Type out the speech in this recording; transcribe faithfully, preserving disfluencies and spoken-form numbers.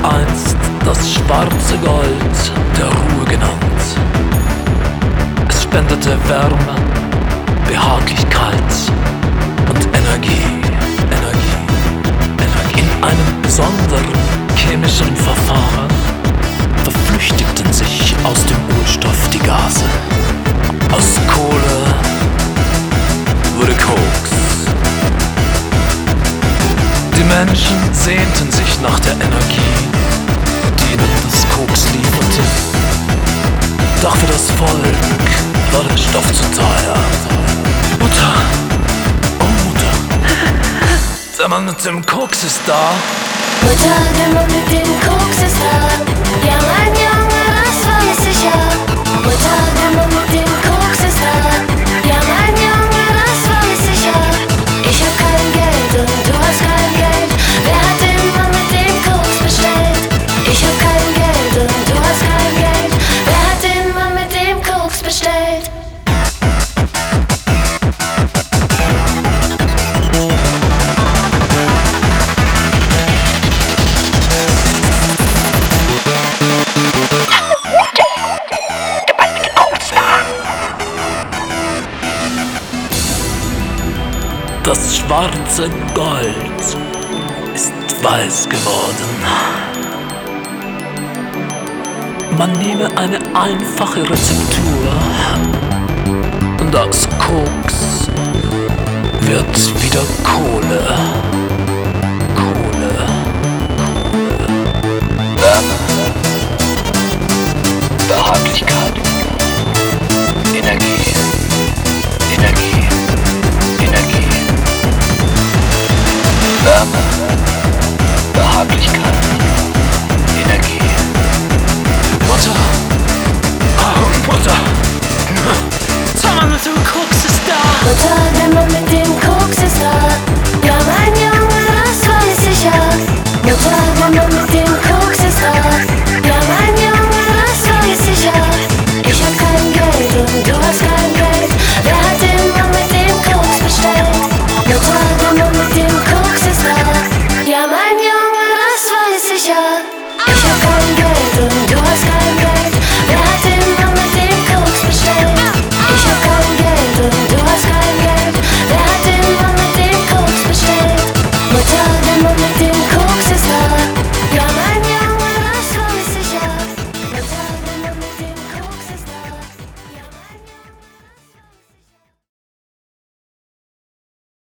einst das schwarze Gold der Ruhe genannt. Es spendete Wärme, Behaglichkeit und Energie, Energie, Energie. In einem besonderen chemischen Verfahren verflüchtigten sich aus dem Urstoff die Gase. Aus Kohle wurde Koks. Die Menschen sehnten sich nach der Energie, die ihnen das Koks lieferte. Doch für das Volk war der Stoff zu teuer. Mutter, oh Mutter, der Mann mit dem Koks ist da. Mutter, der Mann mit dem Koks ist da. Ja, mein Junge, das weiß ich ja. Mutter, der Mann mit dem Koks ist da. Ja, mein Junge, das weiß ich ja. Ich hab kein Geld und du hast kein Geld. Wer hat den Mann mit dem Koks bestellt? Ich hab kein Geld und du hast kein Geld. Wer hat den Mann mit dem Koks bestellt? Das schwarze Gold ist weiß geworden. Man nehme eine einfache Rezeptur und aus Koks wird wieder Kohle. Kohle. Kohle. Wärme. Behaglichkeit. Energie. Energie. Energie. Wärme, Behaglichkeit, Energie. Mutter, oh Mutter, der Mann mit dem Koks ist da. Mutter, der Mann mit dem Koks ist da. Ja, mein Junge, das weiß ich ja. Mutter,